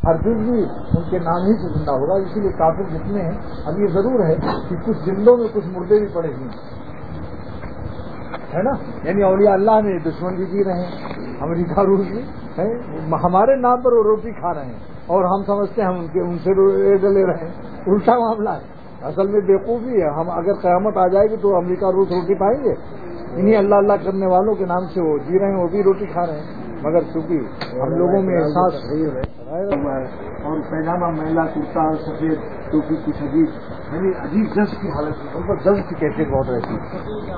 ہرگز بھی ان کے نام ہی سے زندہ ہوگا. اسی لیے کافر جتنے ہیں اب یہ ضرور ہے کہ کچھ زندوں میں کچھ مردے بھی پڑے ہوئے ہے نا. یعنی اولیاء اللہ میں دشمن بھی جی رہے ہیں, امریکہ روس بھی ہے, ہمارے نام پر وہ روٹی کھا رہے ہیں اور ہم سمجھتے ہیں ہم ان سے لے رہے ہیں. الٹا معاملہ ہے. اصل میں بیوقوفی ہے. ہم اگر قیامت آ جائے گی تو امریکہ روس روٹی پائیں گے؟ انہیں اللہ اللہ کرنے والوں کے نام سے وہ جی رہے ہیں, وہ بھی روٹی کھا رہے ہیں. مگر چونکہ ہم لوگوں میں احساس اور پیجامہ میلا کرتا اور سفید ٹوپی کچھ عجیب یعنی عجیب جذب کی حالت ہے. ان پر جذب کی کیفیت بہت رہتی ہے.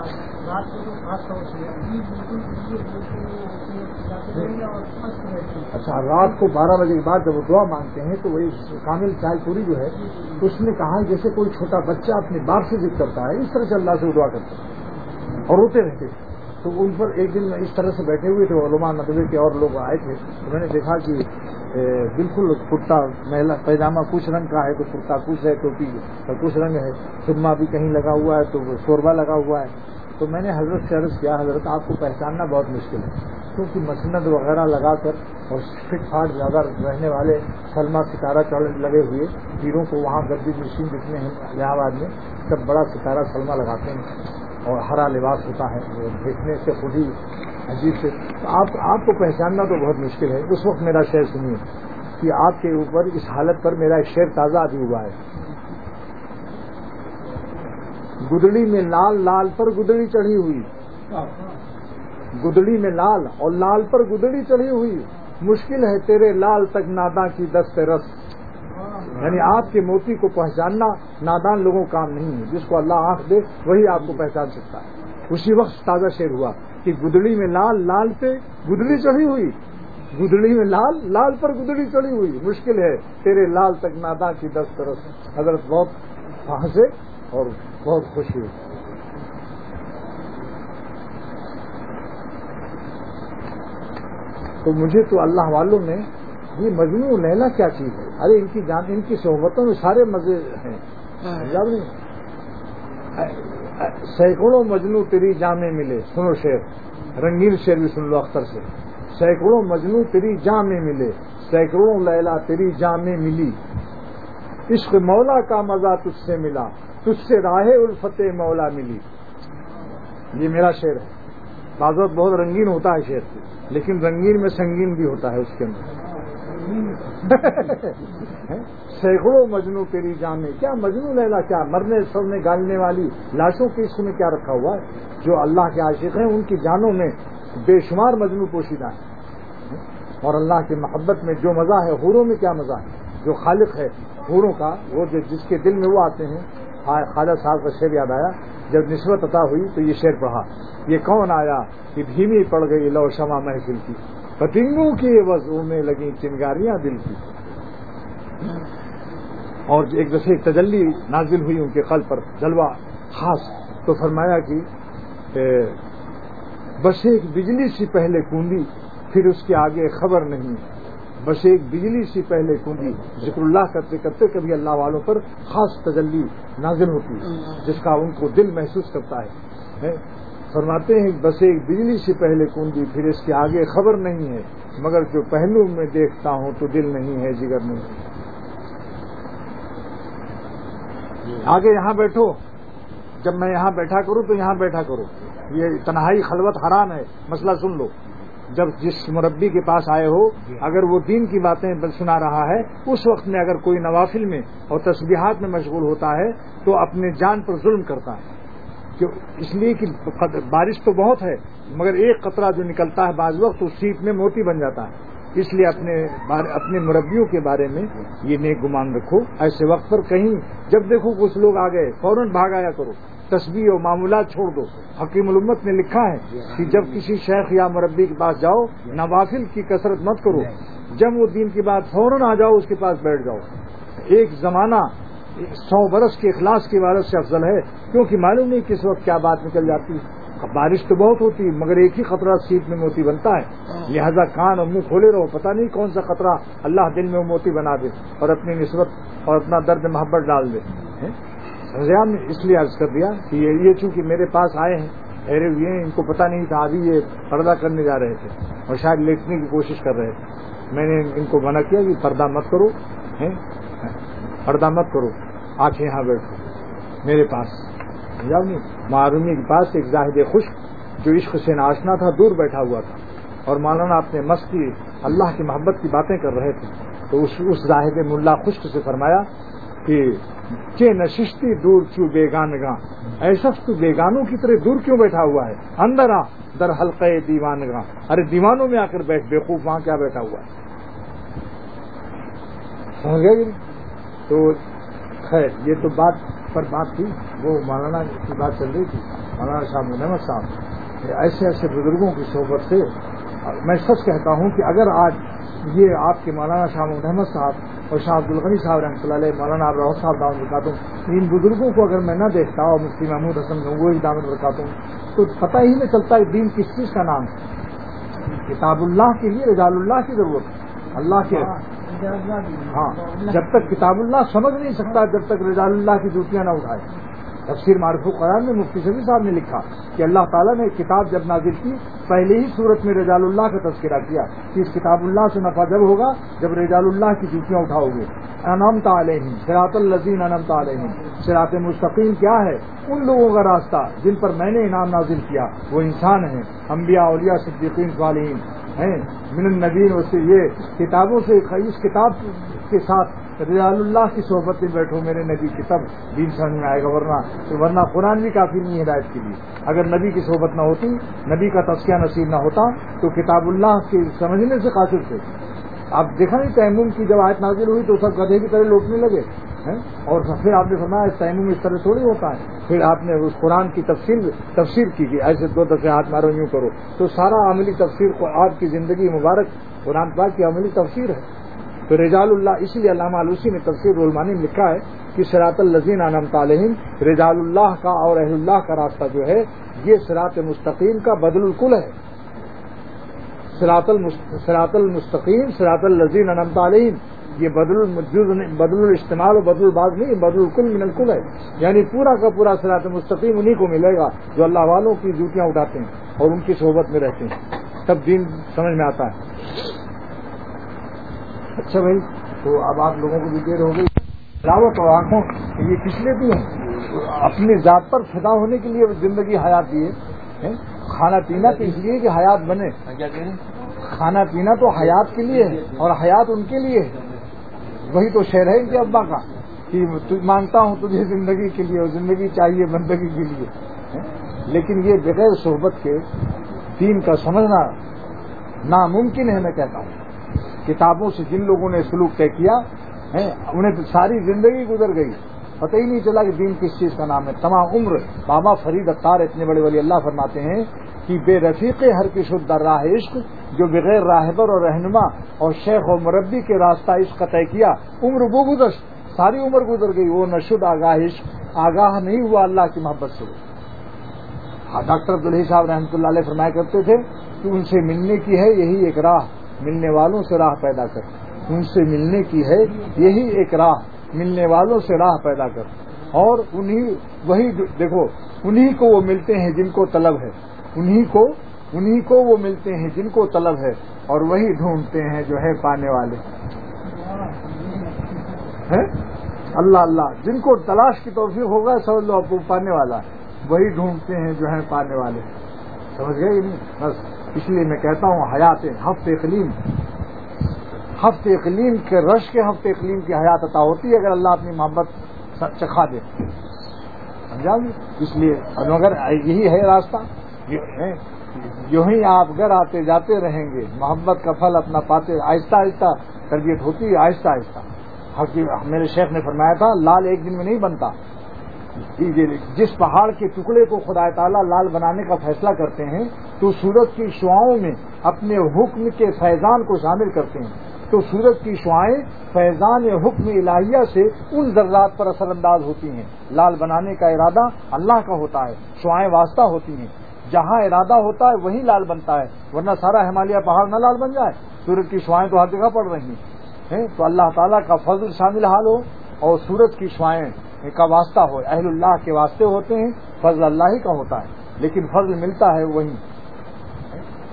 اچھا, رات کو 12 بجے کے بعد جب وہ دعا مانگتے ہیں تو وہی کامل چائے پوری جو ہے اس نے کہا جیسے کوئی چھوٹا بچہ اپنے باپ سے ضد کرتا ہے, اس طرح سے اللہ سے وہ دعا کرتا ہے اور روتے رہتے. تو ان پر ایک دن اس طرح سے بیٹھے ہوئے تھے, علماء ندوے کے اور لوگ آئے تھے, تو میں نے دیکھا کہ بالکل کرتا پیجامہ کچھ رنگ کا ہے تو کرتا کچھ ہے, ٹوپی کچھ رنگ ہے, سرما بھی کہیں لگا ہوا ہے تو شوربا لگا ہوا ہے. تو میں نے حضرت سے عرض کیا, حضرت آپ کو پہچاننا بہت مشکل ہے کیونکہ مسند وغیرہ لگا کر اور فٹ فاٹ زیادہ رہنے والے سلما ستارہ لگے ہوئے پیروں کو وہاں گردی مشین جتنے ہیں الہ آباد میں سب بڑا ستارہ سلما لگاتے ہیں اور ہرا لباس ہوتا ہے, وہ دیکھنے سے خود ہی عجیب سے. تو آپ کو پہچاننا تو بہت مشکل ہے. اس وقت میرا شعر سنیے کہ آپ کے اوپر اس حالت پر میرا ایک شعر تازہ ابھی ہوا ہے. گدڑی میں لال لال پر گدڑی چڑھی ہوئی, گدڑی میں لال اور لال پر گدڑی چڑھی ہوئی, مشکل ہے تیرے لال تک ناداں کی دست رس. یعنی آپ کے موتی کو پہچاننا نادان لوگوں کا کام نہیں ہے. جس کو اللہ آنکھ دے وہی آپ کو پہچان سکتا ہے. اسی وقت تازہ شعر ہوا کہ گدڑی میں لال لال پہ گدڑی چڑھی ہوئی, گدڑی میں لال لال پر گدڑی چڑھی ہوئی, مشکل ہے تیرے لال تک ناداں کی دست رس. حضرت بہت ہنسے اور بہت خوشی ہوئی. تو مجھے تو اللہ والوں نے یہ مجنوں لیلا کیا چیز ہے, ارے ان کی جان ان کی صحبتوں میں سارے مزے ہیں. سینکڑوں مجنوں تیری جان میں ملے, سنو شعر, رنگین شعر بھی سن لو اختر سے. سینکڑوں مجنوں تیری جان میں ملے, سینکڑوں لیلا تیری جان میں ملی, عشق مولا کا مزہ تجھ سے ملا, تجھ سے راہ الفت مولا ملی. یہ میرا شعر ہے. بعض وقت بہت رنگین ہوتا ہے شعر, لیکن رنگین میں سنگین بھی ہوتا ہے اس کے اندر. سینکڑوں مجنوں تیری جان میں, کیا مجنوں لیلا, کیا مرنے سڑنے گالنے والی لاشوں کے عشق میں کیا رکھا ہوا ہے. جو اللہ کے عاشق ہیں ان کی جانوں میں بے شمار مجنوں پوشیدہ ہیں, اور اللہ کی محبت میں جو مزہ ہے حوروں میں کیا مزہ ہے. جو خالق ہے حوروں کا, وہ جس کے دل میں وہ آتے ہیں. خالد صاحب کا شعر یاد آیا, جب نسبت عطا ہوئی تو یہ شعر پڑھا, یہ کون آیا کہ دھیمی پڑ گئی لو شمع محفل کی, پتنگوں کی وضعوں میں لگی چنگاریاں دل کی. اور ایک دفعہ تجلی نازل ہوئی ان کے قلب پر, جلوہ خاص, تو فرمایا کہ بس ایک بجلی سی پہلے کوندی پھر اس کے آگے خبر نہیں. بس ایک بجلی سی پہلے کوندی, ذکر اللہ کرتے کرتے کبھی اللہ والوں پر خاص تجلی نازل ہوتی ہے جس کا ان کو دل محسوس کرتا ہے. فرماتے ہیں بس ایک بجلی سی پہلے کوندی پھر اس کے آگے خبر نہیں ہے, مگر جو پہلو میں دیکھتا ہوں تو دل نہیں ہے جگر نہیں. آگے یہاں بیٹھو, جب میں یہاں بیٹھا کروں تو یہاں بیٹھا کرو. یہ تنہائی خلوت حرام ہے. مسئلہ سن لو, جب جس مربی کے پاس آئے ہو اگر وہ دین کی باتیں سنا رہا ہے, اس وقت میں اگر کوئی نوافل میں اور تسبیحات میں مشغول ہوتا ہے تو اپنے جان پر ظلم کرتا ہے. اس لیے کہ بارش تو بہت ہے مگر ایک قطرہ جو نکلتا ہے بعض وقت اس سیپ میں موتی بن جاتا ہے. اس لیے اپنے مربیوں کے بارے میں یہ نیک گمان رکھو. ایسے وقت پر کہیں جب دیکھو کچھ لوگ آ گئے فوراً بھاگ آیا کرو, تسبیح اور معمولات چھوڑ دو. حکیم الامت نے لکھا ہے کہ جب کسی شیخ یا مربی کے پاس جاؤ نوافل کی کثرت مت کرو, جب وہ دین کی بات فوراً آ جاؤ اس کے پاس بیٹھ جاؤ. ایک زمانہ 100 برس کے اخلاص کی عبادت سے افضل ہے, کیونکہ معلوم نہیں کس وقت کیا بات نکل جاتی. بارش تو بہت ہوتی ہے مگر ایک ہی خطرہ سیپ میں موتی بنتا ہے. لہذا کان اور منہ کھولے رہو, پتہ نہیں کون سا خطرہ اللہ دل میں وہ موتی بنا دے اور اپنی نسبت اور اپنا درد محبت ڈال دے. سمجھا, نے اس لیے عرض کر دیا کہ یہ چونکہ میرے پاس آئے ہیں ٹھہرے ہوئے ہیں, ان کو پتہ نہیں تھا ابھی یہ پردہ کرنے جا رہے تھے اور شاید لیٹنے کی کوشش کر رہے تھے. میں نے ان کو منع کیا کہ پردہ مت کرو، پردہ مت کرو، آنکھیں یہاں بیٹھو میرے پاس، سمجھا نہیں؟ معرومی کے پاس ایک زاہد خشک جو عشق سے ناشنا تھا دور بیٹھا ہوا تھا، اور مولانا اپنے مستی اللہ کی محبت کی باتیں کر رہے تھے، تو اس زاہد ملا خشک سے فرمایا کہ چے نشستی دور کیوں بیگانگاں، ایسا تو بیگانوں کی طرح دور کیوں بیٹھا ہوا ہے، اندر آ در حلقے دیوانگاں، ارے دیوانوں میں آ کر بیٹھ، بیوقوف وہاں کیا بیٹھا ہوا ہے، سمجھ گئے؟ تو خیر یہ تو بات پر بات تھی، وہ مولانا کی بات چل رہی تھی، مولانا شاہ محمد صاحب، ایسے ایسے بزرگوں کی صحبت سے میں سچ کہتا ہوں کہ اگر آج یہ آپ کے مولانا شاہ محمد صاحب اور شاہ عبد الغنی صاحب رحمۃ اللہ علیہ، مولانا ابراہیم صاحب دامت برکاتہ ان بزرگوں کو اگر میں نہ دیکھتا اور مفتی محمود حسن گنگوئی دامت برکاتہ تو پتہ ہی نہیں چلتا کہ دین کس چیز کا نام ہے۔ کتاب اللہ کے لیے رجال اللہ کی ضرورت ہے، اللہ کے ہاں، جب تک کتاب اللہ سمجھ نہیں سکتا جب تک رجال اللہ کی جوتیاں نہ اٹھائے۔ تفسیر معرف القرآن میں مفتی شفیع صاحب نے لکھا کہ اللہ تعالیٰ نے کتاب جب نازل کی پہلے ہی صورت میں رجال اللہ کا تذکرہ کیا کہ اس کتاب اللہ سے نفع جب ہوگا جب رجال اللہ کی جوتیاں اٹھاؤ گے۔ انعمت علیہم صراط الذین انعمت علیہم، صراط مستقیم کیا ہے؟ ان لوگوں کا راستہ جن پر میں نے انعام نازل کیا، وہ انسان ہیں، انبیاء، اولیاء، صدیقین، صالحین ہیں، من النبیین، اس سے یہ کتابوں سے اس کتاب کے ساتھ رجال اللہ کی صحبت میں بیٹھو میرے نبی کی، تب دین سمجھ میں آئے گا، ورنہ قرآن بھی کافی نہیں ہدایت کے لیے۔ اگر نبی کی صحبت نہ ہوتی، نبی کا تذکیہ نصیب نہ ہوتا تو کتاب اللہ کے سمجھنے سے قاصر تھے۔ آپ دیکھا نہیں تیمم کی جب آیت نازل ہوئی تو سب گدھے کی طرح لوٹنے لگے، اور پھر آپ نے فرمایا تیمم اس طرح تھوڑی ہوتا ہے، پھر آپ نے اس قرآن کی تفسیر کی کہ ایسے دو دفعے ہاتھ مارو یوں کرو، تو سارا عملی تفسیر کو آپ کی زندگی مبارک قرآن پاک کی عملی تفسیر ہے۔ تو رجال اللہ، اسی لیے علامہ علوسی نے تفسیر رحمانی میں لکھا ہے کہ صراط الذین انعمت علیہم، رجال اللہ کا اور اہل اللہ کا راستہ جو ہے یہ صراط مستقیم کا بدل الکل ہے۔ صراط المستقیم، صراط الذین انعمت علیہم، یہ بدل الاجتماع و بدل البعض نہیں، بدل الکل من الکل ہے، یعنی پورا کا پورا صراط مستقیم انہی کو ملے گا جو اللہ والوں کی جوتیاں اٹھاتے ہیں اور ان کی صحبت میں رہتے ہیں، تب دین سمجھ میں آتا ہے۔ اچھا بھائی، تو اب آپ لوگوں کو بھی دیر ہو گئی، تلاوت اور آنکھوں یہ کس لیے دی ہیں؟ اپنی ذات پر فدا ہونے کے لیے زندگی حیات دی ہے۔ کھانا پینا تو اس لیے کہ حیات بنے، کھانا پینا تو حیات کے لیے ہے اور حیات ان کے لیے ہے۔ وہی تو شعر ہے ان کے ابا کا کہ مانگتا ہوں تجھے زندگی کے لیے اور زندگی چاہیے بندگی کے لیے، لیکن یہ بغیر صحبت کے دین کا سمجھنا ناممکن ہے۔ میں کہتا ہوں کتابوں سے جن لوگوں نے سلوک طے کیا انہیں تو ساری زندگی گزر گئی، پتہ ہی نہیں چلا کہ دین کس چیز کا نام ہے۔ تمام عمر بابا فرید اتار اتنے بڑے ولی اللہ فرماتے ہیں کہ بے رفیق ہر کی شد در راہ عشق، جو بغیر راہبر اور رہنما اور شیخ اور مربی کے راستہ عشق کا طے کیا، عمر وہ گزشت، ساری عمر گزر گئی، وہ نشد آگاہ عشق، آگاہ نہیں ہوا اللہ کی محبت سے۔ ڈاکٹر عبدالحی صاحب رحمۃ اللہ علیہ فرمایا کرتے تھے کہ ان سے ملنے کی ہے یہی ایک راہ، ملنے والوں سے راہ پیدا کر، ان سے ملنے کی ہے یہی ایک راہ، ملنے والوں سے راہ پیدا کر، اور وہی دیکھو انہی کو وہ ملتے ہیں جن کو طلب ہے، انہی کو وہ ملتے ہیں جن کو طلب ہے، اور وہی ڈھونڈتے ہیں جو ہے پانے والے ہیں۔ اللہ اللہ، جن کو تلاش کی توفیق ہوگا سمجھ لو آپ کو پانے والا ہے، وہی ڈھونڈتے ہیں جو ہے پانے والے، سمجھ گئے کہ نہیں؟ بس اس لیے میں کہتا ہوں حیات ہفت اقلیم کے رش کے ہفت اقلیم کی حیات عطا ہوتی ہے اگر اللہ اپنی محبت چکھا دے، سمجھا؟ اس لیے مگر یہی ہے راستہ، یوں ہی آپ گھر آتے جاتے رہیں گے، محبت کا پھل اپنا پاتے، آہستہ آہستہ تربیت ہوتی ہے، آہستہ آہستہ۔ میرے شیخ نے فرمایا تھا لال ایک دن میں نہیں بنتا، جس پہاڑ کے ٹکڑے کو خدا تعالیٰ لال بنانے کا فیصلہ کرتے ہیں تو سورج کی شعاؤں میں اپنے حکم کے فیضان کو شامل کرتے ہیں، تو سورج کی شعائیں فیضان حکم الہیہ سے ان ذرات پر اثر انداز ہوتی ہیں۔ لال بنانے کا ارادہ اللہ کا ہوتا ہے، شعائیں واسطہ ہوتی ہیں، جہاں ارادہ ہوتا ہے وہیں لال بنتا ہے، ورنہ سارا ہمالیہ پہاڑ نہ لال بن جائے۔ سورج کی شعائیں تو ہر جگہ پڑ رہی ہیں، تو اللہ تعالیٰ کا فضل شامل حال ہو اور سورج کی شعائیں کا واسطہ ہو، اہل اللہ کے واسطے ہوتے ہیں، فضل اللہ ہی کا ہوتا ہے، لیکن فضل ملتا ہے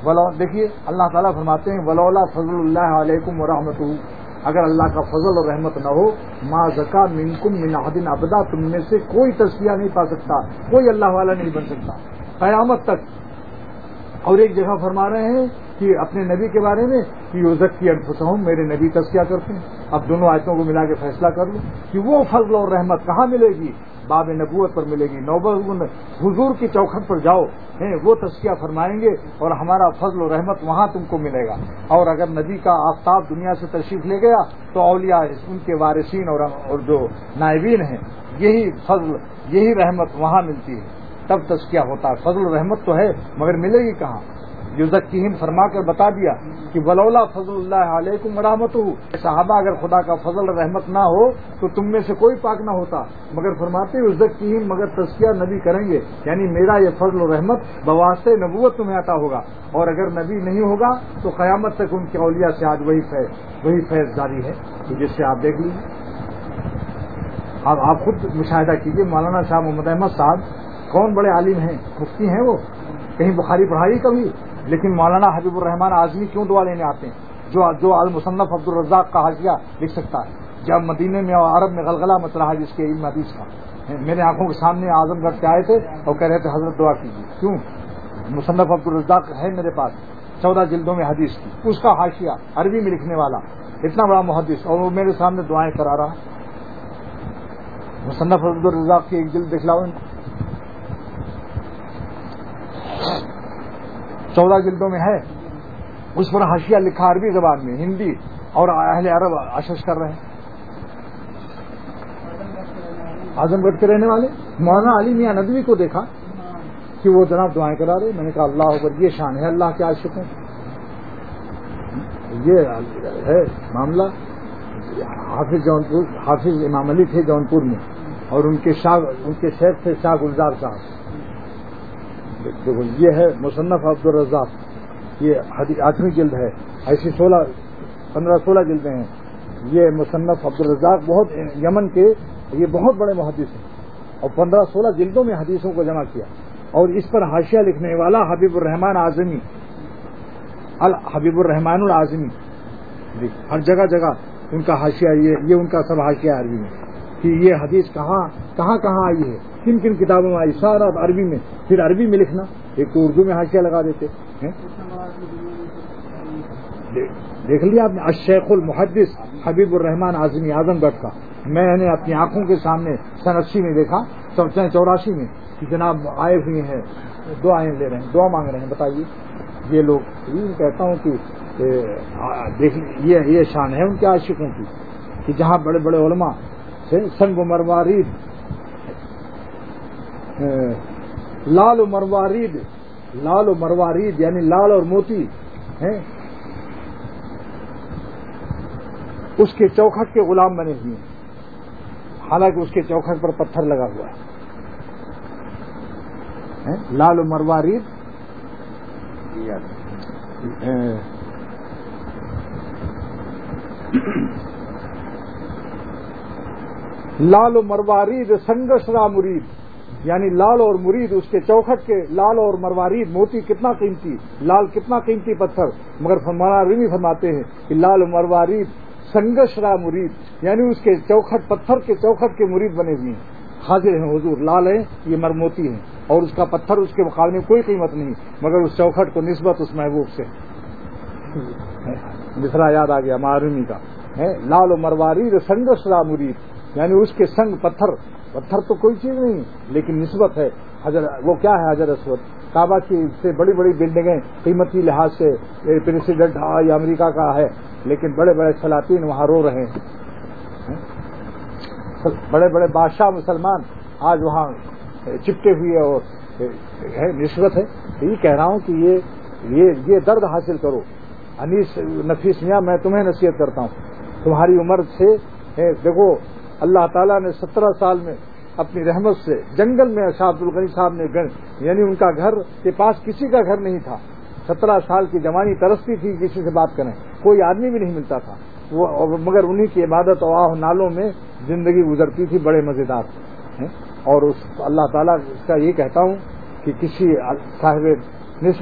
دیکھیے اللہ تعالیٰ فرماتے ہیں ولولا فضل اللہ علیکم ورحمتہ، اگر اللہ کا فضل اور رحمت نہ ہو ما زکا منکم من احد ابدا، تم میں سے کوئی تزکیہ نہیں پا سکتا، کوئی اللہ والا نہیں بن سکتا قیامت تک۔ اور ایک جگہ فرما رہے ہیں کہ اپنے نبی کے بارے میں کہ یزکی انفسہم، میرے نبی تزکیہ کرتے ہیں۔ اب دونوں آیتوں کو ملا کے فیصلہ کر لوں کہ وہ فضل اور رحمت کہاں ملے گی؟ باب نبوت پر ملے گی، حضور کی چوکھٹ پر جاؤ، وہ تزکیہ فرمائیں گے اور ہمارا فضل و رحمت وہاں تم کو ملے گا۔ اور اگر نبی کا آفتاب دنیا سے تشریف لے گیا تو اولیاء ان کے وارثین اور جو نائبین ہیں، یہی فضل یہی رحمت وہاں ملتی ہے، تب تزکیہ ہوتا ہے۔ فضل و رحمت تو ہے مگر ملے گی کہاں؟ یزکیہم فرما کر بتا دیا کہ ولولا فضل اللہ علیکم ورحمتہ، صحابہ اگر خدا کا فضل رحمت نہ ہو تو تم میں سے کوئی پاک نہ ہوتا، مگر فرماتے یزکیہم، مگر تزکیہ نبی کریں گے، یعنی میرا یہ فضل و رحمت بواسطہ نبوت تمہیں عطا ہوگا، اور اگر نبی نہیں ہوگا تو قیامت تک ان کے اولیاء سے آج وہی فیض جاری ہے، جس سے آپ دیکھ لیجیے۔ اب آپ خود مشاہدہ کیجیے، مولانا شاہ محمد احمد صاحب کون بڑے عالم ہیں، مفتی ہیں، وہ کہیں بخاری پڑھائی کبھی، لیکن مولانا حبیب الرحمان اعظمی کیوں دعا لینے آتے ہیں؟ جو المصنف عبد الرزاق کا حاشیہ لکھ سکتا ہے، جب مدینے میں اور عرب میں غلغلہ مچ رہا ہے جس کے علم حدیث کا، میرے آنکھوں کے سامنے اعظم گڑھ سے آئے تھے اور کہہ رہے تھے حضرت دعا کیجیے۔ کیوں؟ مصنف عبد الرزاق ہے میرے پاس 14 جلدوں میں حدیث کی، اس کا حاشیہ عربی میں لکھنے والا اتنا بڑا محدث، اور وہ میرے سامنے دعائیں کرا رہا۔ مصنف عبد الرزاق کی ایک جلد دکھلاؤ، 14 جلدوں میں ہے، اس پر حاشیہ لکھا عربی زبان میں، ہندی، اور اہل عرب اشش کر رہے ہیں۔ اعظم گڑھ کے رہنے والے مولانا علی میاں ندوی کو دیکھا کہ وہ جناب دعائیں کرا رہے، میں نے کہا اللہ اکبر، یہ شان ہے اللہ کے عاشقوں، یہ ہے معاملہ۔ حافظ امام علی تھے جونپور میں، اور ان کے شیخ تھے شاہ گلزار صاحب۔ دیکھو یہ ہے مصنف عبد الرزاق، یہ 8ویں جلد ہے، ایسی 15-16 جلدیں ہیں۔ یہ مصنف عبد الرزاق بہت یمن کے یہ بہت بڑے محدث ہیں، اور 15-16 جلدوں میں حدیثوں کو جمع کیا، اور اس پر حاشیہ لکھنے والا حبیب الرحمان اعظمی، حبیب الرحمان العظمی، ہر جگہ ان کا حاشیہ، یہ ان کا سب حاشیہ عربی میں کہ یہ حدیث کہاں آئی ہے، کن کن کتابوں میں آئی، سارا عربی میں، پھر عربی میں لکھنا، ایک تو اردو میں حاشیہ لگا دیتے ہیں۔ دیکھ لیا آپ نے الشیخ المحدث حبیب الرحمان اعظمی اعظم گڑھ کا، میں نے اپنی آنکھوں کے سامنے 80 میں دیکھا، 84 میں کہ جناب آئے ہوئے ہیں، دعائیں لے رہے ہیں، دعا مانگ رہے ہیں۔ بتائیے یہ لوگ، کہتا ہوں کہ دیکھ یہ شان ہے ان کے عاشقوں کی کہ جہاں بڑے بڑے علماء سنگ و مروارید، لال و مروارید یعنی لال اور موتی ہیں، اس کے چوکھٹ کے غلام بنے ہوئے ہیں، حالانکہ اس کے چوکھٹ پر پتھر لگا ہوا ہے۔ لال و مروارید لال و مروارید سنگشرا مرید، یعنی لال اور مرید، اس کے چوکھٹ کے لال اور مروارید، موتی کتنا قیمتی، لال کتنا قیمتی پتھر، مگر مولانا رومی فرماتے ہیں کہ لال و مروارید سنگشرا مرید، یعنی اس کے چوکھٹ، پتھر کے چوکھٹ کے مرید بنے ہوئے ہیں، حاضر ہیں حضور، لال ہیں یہ مرموتی ہیں، اور اس کا پتھر اس کے مقابلے میں کوئی قیمت نہیں، مگر اس چوکھٹ کو نسبت اس محبوب سے۔ دوسرا یاد آ گیا معرومی کا، لال و مروارید سنگشرا مرید، یعنی اس کے سنگ پتھر تو کوئی چیز نہیں، لیکن نسبت ہے وہ کیا ہے، حجر اسود، کعبہ کی سے بڑی بڑی بلڈنگیں قیمتی لحاظ سے پریسیڈنٹ یا امریکہ کا ہے، لیکن بڑے بڑے سلاطین وہاں رو رہے ہیں، بڑے بڑے بادشاہ مسلمان آج وہاں چپٹے ہوئے، اور نسبت ہے۔ یہ کہہ رہا ہوں کہ یہ درد حاصل کرو۔ انیس نفیس میاں، میں تمہیں نصیحت کرتا ہوں، تمہاری عمر سے دیکھو اللہ تعالیٰ نے 17 سال میں اپنی رحمت سے جنگل میں شاہ عبد الغنی صاحب نے یعنی ان کا گھر کے پاس کسی کا گھر نہیں تھا، 17 سال کی جوانی ترستی تھی کسی سے بات کریں، کوئی آدمی بھی نہیں ملتا تھا، مگر انہی کی عبادت و آہ نالوں میں زندگی گزرتی تھی، بڑے مزیدار۔ اور اس اللہ تعالیٰ کا یہ کہتا ہوں کہ کسی صاحب نسبت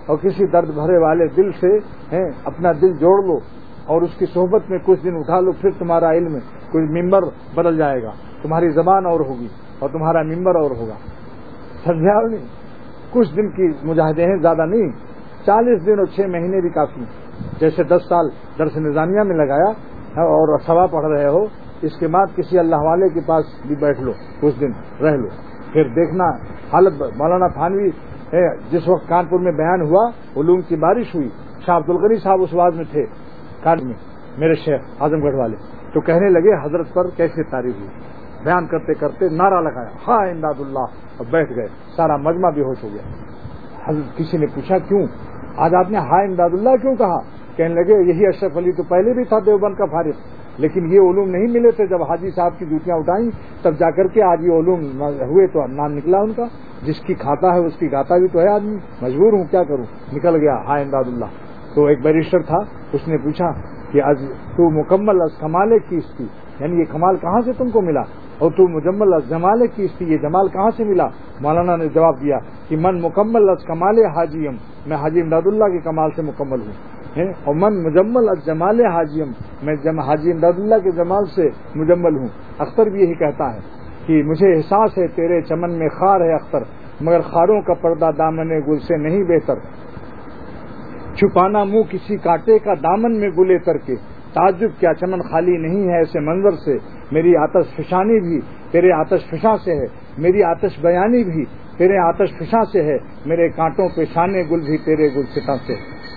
اور کسی درد بھرے والے دل سے اپنا دل جوڑ لو اور اس کی صحبت میں کچھ دن اٹھا لو، پھر تمہارا علم کوئی ممبر بدل جائے گا، تمہاری زبان اور ہوگی اور تمہارا ممبر اور ہوگا. سمجھا نہیں؟ کچھ دن کی مجاہدے ہیں، زیادہ نہیں. 40 دن اور 6 مہینے بھی کافی. جیسے 10 سال درس نظامیہ میں لگایا اور سوا پڑھ رہے ہو، اس کے بعد کسی اللہ والے کے پاس بھی بیٹھ لو، کچھ دن رہ لو، پھر دیکھنا حالت. مولانا تھانوی جس وقت کانپور میں بیان ہوا، علوم کی بارش ہوئی، شاہ عبد الغنی صاحب اس واز میں تھے کانپور میں، میرے شیخ اعظم گڑھ والے، تو کہنے لگے حضرت پر کیسے تعریف ہوئی. بیان کرتے کرتے نعرہ لگایا ہاں امداد اللہ، اور بیٹھ گئے. سارا مجمع بے ہوش ہو گیا. حضرت کسی نے پوچھا کیوں آج آپ نے ہاں امداد اللہ کیوں کہا؟ کہنے لگے یہی اشرف علی تو پہلے بھی تھا دیوبند کا فارغ، لیکن یہ علوم نہیں ملے تھے. جب حاجی صاحب کی جوتیاں اٹھائیں تب جا کر کے آج یہ علوم ہوئے تو نام نکلا ان کا. جس کی کھاتا ہے اس کی گاتا بھی تو ہے آدمی. مجبور ہوں کیا کروں، نکل گیا ہاں امداد اللہ. تو ایک بیرسٹر تھا، اس نے پوچھا کہ آج تو مکمل از کمال کیس تھی، یعنی یہ کمال کہاں سے تم کو ملا، اور تو مجمل از جمال کیس تھی، یہ جمال کہاں سے ملا؟ مولانا نے جواب دیا کہ من مکمل از کمال حاجیم، میں حاجی امداد اللہ کے کمال سے مکمل ہوں، اور من مجمل از جمال حاجیم، میں حاجی امداد اللہ کے جمال سے مجمل ہوں. اختر بھی یہی کہتا ہے کہ مجھے احساس ہے تیرے چمن میں خار ہے اختر، مگر خاروں کا پردہ دامن گل سے نہیں بہتر. چھپانا منہ کسی کانٹے کا دامن میں گلے تر کے، تعجب کیا چمن خالی نہیں ہے ایسے منظر سے. میری آتش فشانی بھی تیرے آتش فشاں سے ہے، میری آتش بیانی بھی تیرے آتش فشاں سے ہے، میرے کانٹوں پہ شانے گل بھی تیرے گلستاں سے.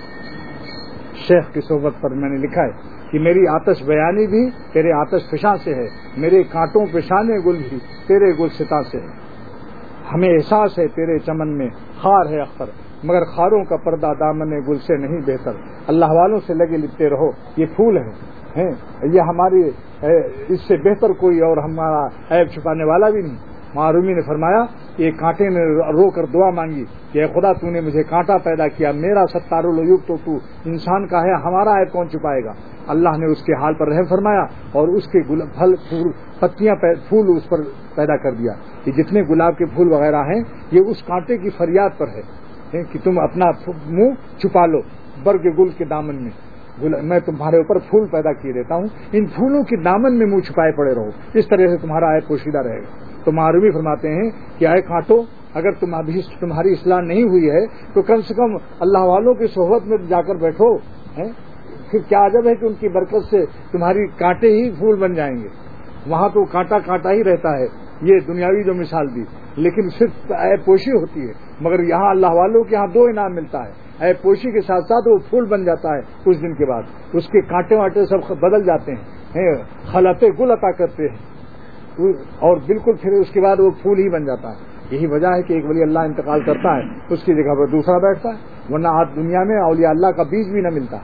شیخ کی صحبت پر میں نے لکھا ہے کہ میری آتش بیانی بھی تیرے آتش فشاں سے ہے، میرے کانٹوں پہ شانے گل بھی تیرے گلستاں سے ہے. ہمیں احساس ہے تیرے چمن میں خار ہے اختر، مگر خاروں کا پردہ دامن گل سے نہیں بہتر. اللہ والوں سے لگے لپٹے رہو، یہ پھول ہیں، یہ ہماری اس سے بہتر کوئی اور ہمارا عیب چھپانے والا بھی نہیں. معرومی نے فرمایا کہ ایک کانٹے نے رو کر دعا مانگی کہ اے خدا تو نے مجھے کانٹا پیدا کیا، میرا ستار العیوب تو تو انسان کا ہے، ہمارا عیب کون چھپائے گا؟ اللہ نے اس کے حال پر رحم فرمایا اور اس کے پھل پتیاں پھول اس پر پیدا کر دیا. کہ جتنے گلاب کے پھول وغیرہ ہیں یہ اس کانٹے کی فریاد پر ہے کہ تم اپنا منہ چھپا لو برگ گل کے دامن میں، میں تمہارے اوپر پھول پیدا کیے دیتا ہوں، ان پھولوں کے دامن میں منہ چھپائے پڑے رہو، اس طرح سے تمہارا عیب پوشیدہ رہے گا. تو معروی فرماتے ہیں کہ اے کانٹو، اگر تمہاری اصلاح نہیں ہوئی ہے تو کم سے کم اللہ والوں کی صحبت میں جا کر بیٹھو. پھر کیا عجب ہے کہ ان کی برکت سے تمہاری کانٹے ہی پھول بن جائیں گے. وہاں تو کانٹا کانٹا ہی رہتا ہے، یہ دنیاوی جو مثال دی، لیکن صرف عیب پوشی ہوتی ہے. مگر یہاں اللہ والوں کے یہاں 2 انعام ملتا ہے، عیب پوشی کے ساتھ ساتھ وہ پھول بن جاتا ہے. کچھ دن کے بعد اس کے کانٹے واٹے سب بدل جاتے ہیں، خلطے گل عطا کرتے ہیں، اور بالکل پھر اس کے بعد وہ پھول ہی بن جاتا ہے. یہی وجہ ہے کہ ایک ولی اللہ انتقال کرتا ہے، اس کی جگہ پر دوسرا بیٹھتا ہے، ورنہ آج دنیا میں اولیاء اللہ کا بیج بھی نہ ملتا.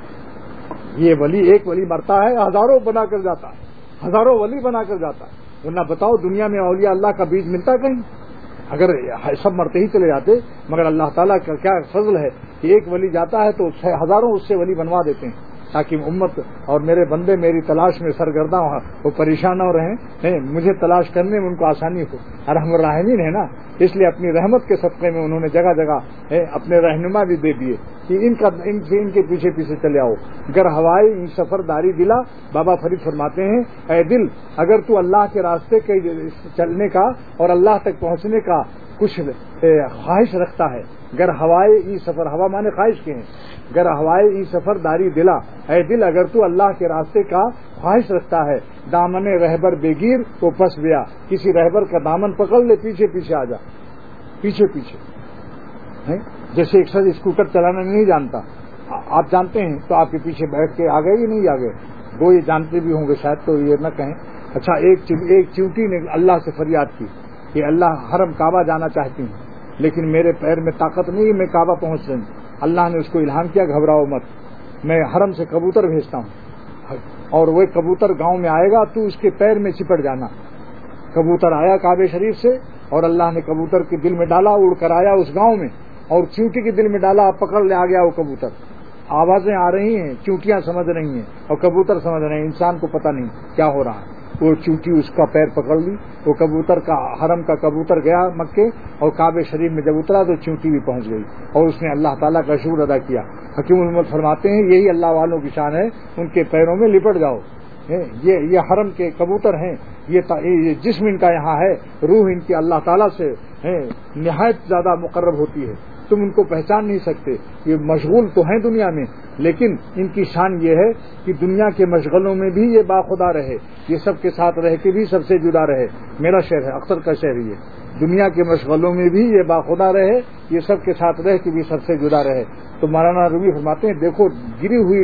یہ ولی ایک ولی مرتا ہے ہزاروں بنا کر جاتا ہے، ہزاروں ولی بنا کر جاتا ہے. ورنہ بتاؤ دنیا میں اولیاء اللہ کا بیج ملتا کہیں؟ اگر سب مرتے ہی چلے جاتے، مگر اللہ تعالیٰ کا کیا فضل ہے کہ ایک ولی جاتا ہے تو ہزاروں اس سے ولی بنوا دیتے ہیں، تاکہ امت اور میرے بندے میری تلاش میں سرگرداں وہ پریشان نہ رہیں، مجھے تلاش کرنے میں ان کو آسانی ہو. ارحم الراحمین ہے نا، اس لیے اپنی رحمت کے صدقے میں انہوں نے جگہ جگہ اپنے رہنما بھی دے دیے کہ ان کے پیچھے پیچھے چلے آؤ. گر ہوائے این سفر داری دلا، بابا فرید فرماتے ہیں اے دل، اگر تو اللہ کے راستے کے چلنے کا اور اللہ تک پہنچنے کا کچھ خواہش رکھتا ہے، گر ہوائے ای سفر، ہوا مانے خواہش کے ہیں، گر ہوائے ای سفر داری دلا، اے دل اگر تو اللہ کے راستے کا خواہش رکھتا ہے، دامن رہبر بےگیر تو پس گیا، کسی رہبر کا دامن پکڑ لے، پیچھے پیچھے آ جا، پیچھے پیچھے. جیسے ایک شخص اسکوٹر چلانا نہیں جانتا، آپ جانتے ہیں تو آپ کے پیچھے بیٹھ کے آ گئے ہی نہیں آ گئے. وہ یہ جانتے بھی ہوں گے شاید تو یہ نہ کہیں. اچھا ایک چیونٹی نے اللہ سے فریاد کی کہ اللہ حرم کعبہ جانا چاہتی ہوں لیکن میرے پیر میں طاقت نہیں، میں کعبہ پہنچ رہی ہوں. اللہ نے اس کو الہام کیا گھبراؤ مت، میں حرم سے کبوتر بھیجتا ہوں اور وہ کبوتر گاؤں میں آئے گا تو اس کے پیر میں چپٹ جانا. کبوتر آیا کعبے شریف سے اور اللہ نے کبوتر کے دل میں ڈالا، اڑ کر آیا اس گاؤں میں اور چونٹی کے دل میں ڈالا، پکڑ لے آ گیا وہ کبوتر. آوازیں آ رہی ہیں، چونٹیاں سمجھ رہی ہیں اور کبوتر سمجھ رہے ہیں، انسان کو پتہ نہیں کیا ہو رہا ہے. وہ چونٹی اس کا پیر پکڑ لی، وہ کبوتر کا حرم کا کبوتر گیا مکے اور کعبہ شریف میں جب اترا تو چونٹی بھی پہنچ گئی اور اس نے اللہ تعالیٰ کا شکر ادا کیا۔ حکیم الامت فرماتے ہیں یہی اللہ والوں کی شان ہے، ان کے پیروں میں لپٹ جاؤ۔ یہ حرم کے کبوتر ہیں، یہ جسم ان کا یہاں ہے، روح ان کی اللہ تعالیٰ سے نہایت زیادہ مقرب ہوتی ہے، تم ان کو پہچان نہیں سکتے۔ یہ مشغول تو ہیں دنیا میں، لیکن ان کی شان یہ ہے کہ دنیا کے مشغلوں میں بھی یہ باخدا رہے، یہ سب کے ساتھ رہ کے بھی سب سے جدا رہے۔ میرا شہر ہے، اختر کا شہر یہ، دنیا کے مشغلوں میں بھی یہ باخدا رہے، یہ سب کے ساتھ رہ کے بھی سب سے جدا رہے۔ تو مولانا رومی فرماتے ہیں دیکھو گرے ہوئے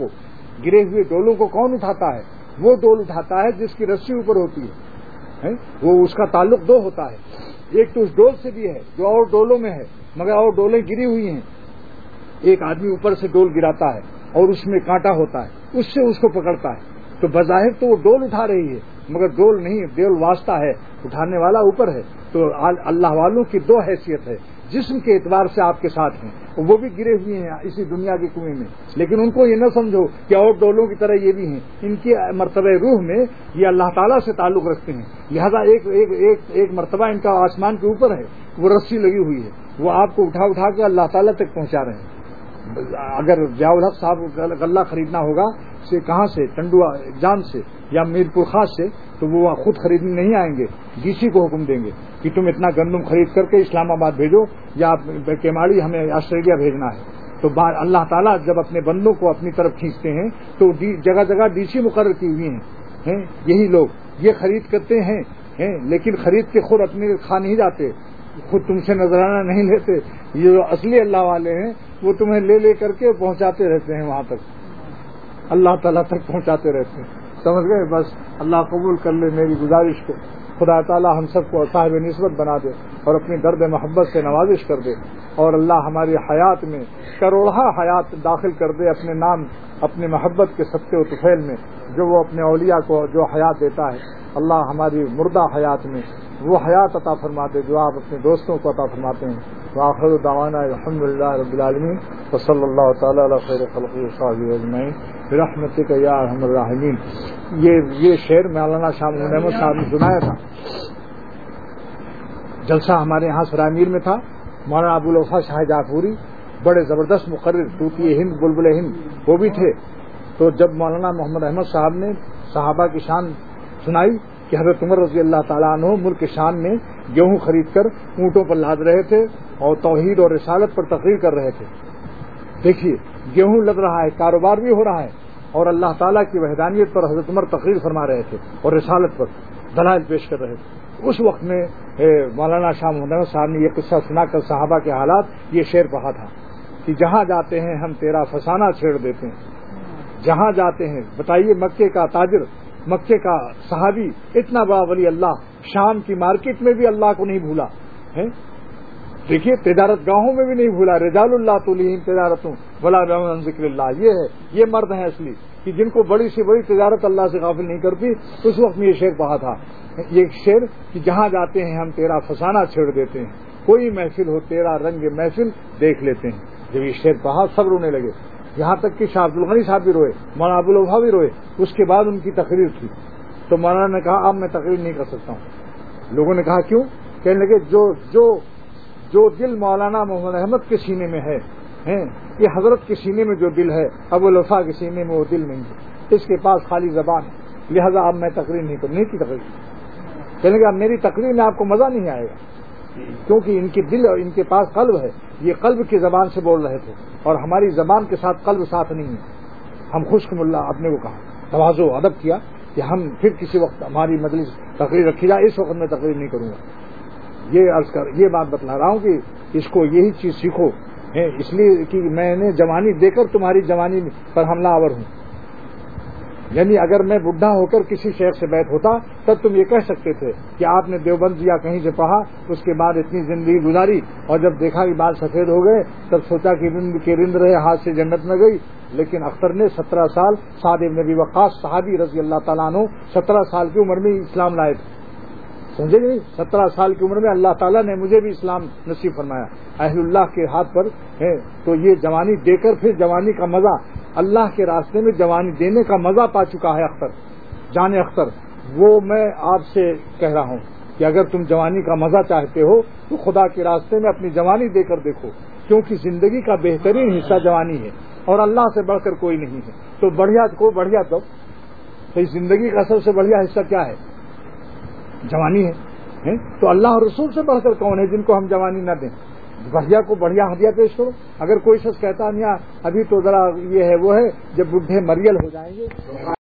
ڈولوں کو کون اٹھاتا ہے؟ وہ ڈول اٹھاتا ہے جس کی رسی اوپر ہوتی ہے، وہ اس کا تعلق دو ہوتا ہے، ایک تو اس ڈول سے بھی ہے جو اور ڈولوں میں ہے، مگر اور ڈولیں گری ہوئی ہیں۔ ایک آدمی اوپر سے ڈول گراتا ہے اور اس میں کانٹا ہوتا ہے، اس سے اس کو پکڑتا ہے، تو بظاہر تو وہ ڈول اٹھا رہی ہے مگر ڈول نہیں، ڈول واسطہ ہے، اٹھانے والا اوپر ہے۔ تو اللہ والوں کی دو حیثیت ہے، جسم کے اعتبار سے آپ کے ساتھ ہیں، وہ بھی گرے ہوئے ہیں اسی دنیا کے کنویں میں، لیکن ان کو یہ نہ سمجھو کہ اور ڈولوں کی طرح یہ بھی ہیں، ان کی مرتبہ روح میں یہ اللہ تعالیٰ سے تعلق رکھتے ہیں، لہذا ایک مرتبہ ان کا آسمان کے اوپر ہے، وہ رسی لگی ہوئی ہے، وہ آپ کو اٹھا کے اللہ تعالیٰ تک پہنچا رہے ہیں۔ اگر ضیاء الحق صاحب غلہ خریدنا ہوگا کہاں سے، ٹنڈو جان سے یا میرپور خاص سے، تو وہ خود خریدنے نہیں آئیں گے، ڈی سی کو حکم دیں گے کہ تم اتنا گندم خرید کر کے اسلام آباد بھیجو یا کیماڑی ہمیں آسٹریلیا بھیجنا ہے۔ تو اللہ تعالیٰ جب اپنے بندوں کو اپنی طرف کھینچتے ہیں تو جگہ جگہ ڈی سی مقرر کی ہوئی ہیں، یہی لوگ یہ خرید کرتے ہیں، لیکن خرید کے خود اپنے کھا نہیں جاتے، خود تم سے نذرانہ نہیں لیتے۔ یہ جو اصلی اللہ والے ہیں وہ تمہیں لے کر کے پہنچاتے رہتے ہیں، وہاں تک اللہ تعالیٰ تک پہنچاتے رہتے ہیں۔ سمجھ گئے؟ بس اللہ قبول کر لے میری گزارش کو، خدا تعالیٰ ہم سب کو صاحب نسبت بنا دے اور اپنی درد محبت سے نوازش کر دے، اور اللہ ہماری حیات میں کروڑہ حیات داخل کر دے اپنے نام، اپنے محبت کے صدقے و طفیل میں، جو وہ اپنے اولیاء کو جو حیات دیتا ہے۔ اللہ ہماری مردہ حیات میں وہ حیات عطا فرماتے جو آپ اپنے دوستوں کو عطا فرماتے ہیں۔ وآخر دعوانا الحمدللہ رب العالمین وصلی اللہ تعالی علی خیر خلقہ وصحبہ اجمعین برحمتک یا ارحم الراحمین۔ یہ شعر مولانا شاہ محمود احمد صاحب نے سنایا تھا، جلسہ ہمارے یہاں سرائے میر میں تھا۔ مولانا ابوالوفا شاہ جعفری بڑے زبردست مقرر، طوطی ہند بلبل ہند وہ بھی تھے۔ تو جب مولانا محمد احمد صاحب نے صحابہ کی شان سنائی کہ حضرت عمر رضی اللہ تعالیٰ عنہ ملک شام میں گیہوں خرید کر اونٹوں پر لاد رہے تھے اور توحید اور رسالت پر تقریر کر رہے تھے۔ دیکھیے گیہوں لگ رہا ہے، کاروبار بھی ہو رہا ہے، اور اللہ تعالیٰ کی وحدانیت پر حضرت عمر تقریر فرما رہے تھے اور رسالت پر دلائل پیش کر رہے تھے۔ اس وقت میں مولانا شاہ محمود احمد صاحب نے یہ قصہ سنا کر صحابہ کے حالات یہ شعر پڑھا تھا کہ جہاں جاتے ہیں ہم تیرا فسانہ چھیڑ دیتے ہیں، جہاں جاتے ہیں۔ بتائیے مکے کا تاجر، مکے کا صحابی، اتنا بڑا ولی اللہ، شام کی مارکیٹ میں بھی اللہ کو نہیں بھولا ہے۔ دیکھیے تجارت گاہوں میں بھی نہیں بھولا، رجال اللہ تلہم تجارتوں ولا بيع عن ذکر اللہ، یہ مرد ہیں اصلی کہ جن کو بڑی سے بڑی تجارت اللہ سے غافل نہیں کرتی۔ اس وقت میں یہ شعر پڑھا تھا، یہ شعر کہ جہاں جاتے ہیں ہم تیرا فسانہ چھیڑ دیتے ہیں، کوئی محفل ہو تیرا رنگ محفل دیکھ لیتے ہیں۔ جب یہ شعر پڑھا سب رونے لگے، یہاں تک کہ شاہ عبدالغنی صاحب بھی روئے، مولانا ابوالوفا بھی روئے۔ اس کے بعد ان کی تقریر تھی تو مولانا نے کہا اب میں تقریر نہیں کر سکتا ہوں۔ لوگوں نے کہا کیوں؟ کہنے لگے جو دل مولانا محمد احمد کے سینے میں ہے، یہ حضرت کے سینے میں جو دل ہے ابوالوفا کے سینے میں وہ دل نہیں ہے، اس کے پاس خالی زبان ہے، لہذا اب میں تقریر نہیں کروں، نہیں کی تقریر۔ کہنے لگے اب میری تقریر میں آپ کو مزہ نہیں آئے گا، کیونکہ ان کی دل اور ان کے پاس قلب ہے، یہ قلب کی زبان سے بول رہے تھے اور ہماری زبان کے ساتھ قلب ساتھ نہیں ہے۔ ہم خشک ملا اپنے کو کہا، تواضع و ادب کیا کہ ہم پھر کسی وقت ہماری مجلس تقریر رکھی جائے، اس وقت میں تقریر نہیں کروں گا۔ یہ بات بتلا رہا ہوں کہ اس کو یہی چیز سیکھو، اس لیے کہ میں نے جوانی دے کر تمہاری جوانی پر حملہ آور ہوں۔ یعنی اگر میں بڈھا ہو کر کسی شیخ سے بیعت ہوتا تب تم یہ کہہ سکتے تھے کہ آپ نے دیوبند یا کہیں سے پڑھا، اس کے بعد اتنی زندگی گزاری اور جب دیکھا کہ بال سفید ہو گئے تب سوچا کہ رند رہے ہاتھ سے جنت میں گئی۔ لیکن اختر نے 17 سال، سعد بن ابی وقاص صحابی رضی اللہ تعالیٰ عنہ 17 سال کی عمر میں اسلام لائے تھے، سمجھے نہیں؟ 17 سال کی عمر میں اللہ تعالیٰ نے مجھے بھی اسلام نصیب فرمایا اہل اللہ کے ہاتھ پر ہے۔ تو یہ جوانی دے کر پھر جوانی کا مزہ، اللہ کے راستے میں جوانی دینے کا مزہ پا چکا ہے اختر، جان اختر، وہ میں آپ سے کہہ رہا ہوں کہ اگر تم جوانی کا مزہ چاہتے ہو تو خدا کے راستے میں اپنی جوانی دے کر دیکھو، کیونکہ زندگی کا بہترین حصہ جوانی ہے اور اللہ سے بڑھ کر کوئی نہیں ہے. تو بڑھیا کو بڑھیا دو. تو اس زندگی کا سب سے بڑھیا حصہ کیا ہے؟ جوانی ہے. تو اللہ اور رسول سے بڑھ کر کون ہے جن کو ہم جوانی نہ دیں؟ بڑھیا کو بڑھیا ہدیہ پیش کرو. اگر کوئی شخص کہتا نہیں ابھی تو ذرا یہ ہے وہ ہے، جب بڈھے مریل ہو جائیں گے